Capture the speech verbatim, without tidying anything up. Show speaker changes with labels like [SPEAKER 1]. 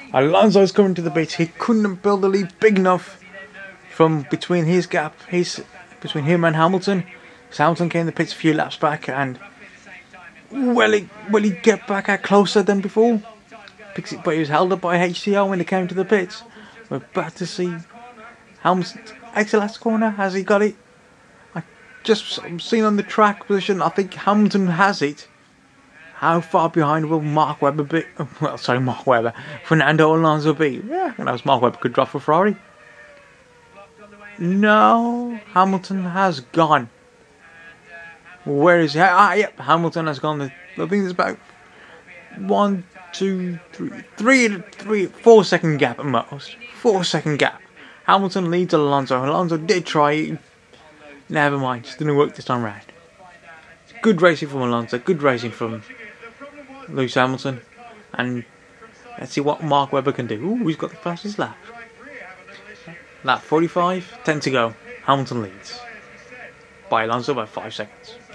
[SPEAKER 1] Alonso's coming to the bit. He couldn't build a lead big enough from between his gap, his between him and Hamilton. So Hamilton came the pits a few laps back, and will he will he get back out closer than before? But he was held up by H C O when he came to the pits. We're about to see Hamilton exit the last corner. Has he got it? I just seen on the track position. I think Hamilton has it. How far behind will Mark Webber be? Well, sorry, Mark Webber. Fernando Alonso be? Yeah, and that was Mark Webber could drop for Ferrari. No, Hamilton has gone. Where is he? Ah, yep, Hamilton has gone. I think there's about one, two, three, three, three, four second gap at most. Four second gap. Hamilton leads Alonso. Alonso did try. Never mind, just didn't work this time round. Good racing from Alonso. Good racing from Lewis Hamilton. And let's see what Mark Webber can do. Ooh, he's got the fastest lap. Lap forty-five, ten to go. Hamilton leads by Alonso by five seconds.